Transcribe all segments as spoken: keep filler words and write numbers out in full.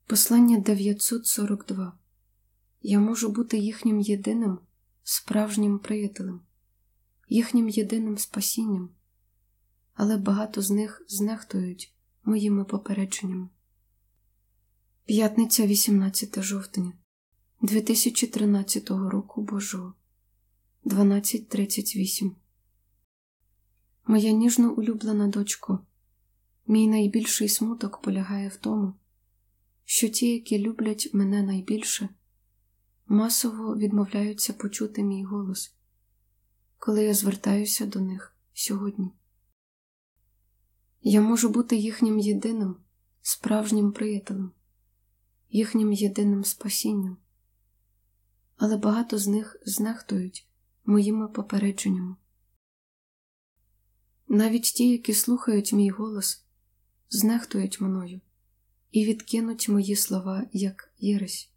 Послання дев'ятсот сорок два. Я можу бути їхнім єдиним, справжнім приятелем, їхнім єдиним спасінням, але багато з них знехтують моїми попередженнями. П'ятниця, вісімнадцяте жовтня, дві тисячі тринадцятого року Божого, дванадцять тридцять вісім. Моя ніжно улюблена дочко, мій найбільший смуток полягає в тому, що ті, які люблять мене найбільше, масово відмовляються почути мій голос, коли я звертаюся до них сьогодні. Я можу бути їхнім єдиним, справжнім приятелем, їхнім єдиним спасінням, але багато з них знехтують моїми попередженнями. Навіть ті, які слухають мій голос, знехтують мною і відкинуть мої слова як єресь.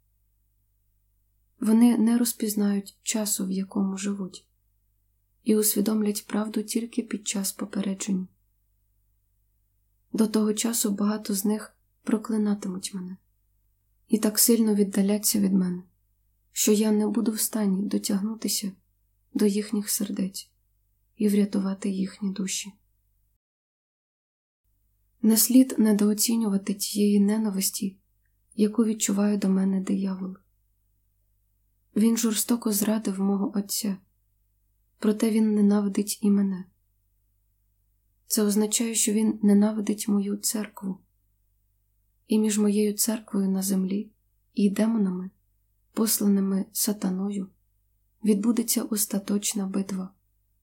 Вони не розпізнають часу, в якому живуть, і усвідомлять правду тільки під час попереджень. До того часу багато з них проклинатимуть мене і так сильно віддаляться від мене, що я не буду в стані дотягнутися до їхніх сердець і врятувати їхні душі. Не слід недооцінювати тієї ненависті, яку відчуває до мене диявол. Він жорстоко зрадив мого Отця, проте він ненавидить і мене. Це означає, що він ненавидить мою церкву. І між моєю церквою на землі і демонами, посланими сатаною, відбудеться остаточна битва.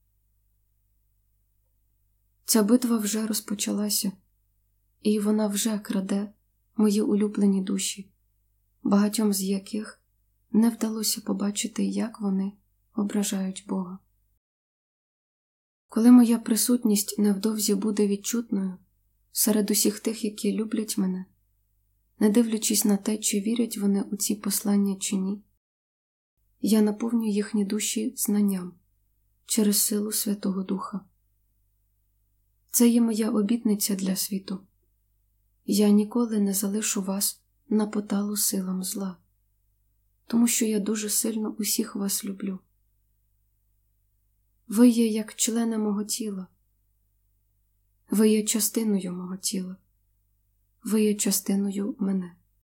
Ця битва вже розпочалася, і вона вже краде мої улюблені душі, багатьом з яких не вдалося побачити, як вони ображають Бога. Коли моя присутність невдовзі буде відчутною серед усіх тих, які люблять мене, не дивлячись на те, чи вірять вони у ці послання чи ні, я наповню їхні душі знанням через силу Святого Духа. Це є моя обітниця для світу. Я ніколи не залишу вас на поталу силам зла, тому що я дуже сильно усіх вас люблю. Ви є як члени мого тіла. Ви є частиною мого тіла. Ви є частиною мене.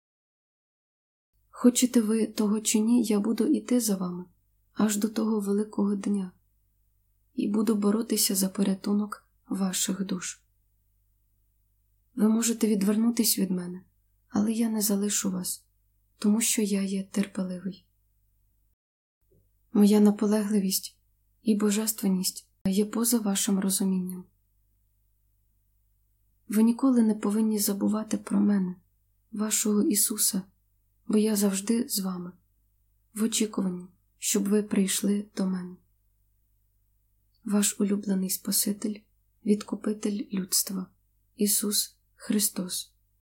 Хочете ви того чи ні, я буду іти за вами аж до того великого дня і буду боротися за порятунок ваших душ. Ви можете відвернутись від мене, але я не залишу вас, тому що я є терпеливий. Моя наполегливість і божественність є поза вашим розумінням. Ви ніколи не повинні забувати про мене, вашого Ісуса, бо я завжди з вами, в очікуванні, щоб ви прийшли до мене. Ваш улюблений Спаситель, Відкупитель людства, Ісус Христос.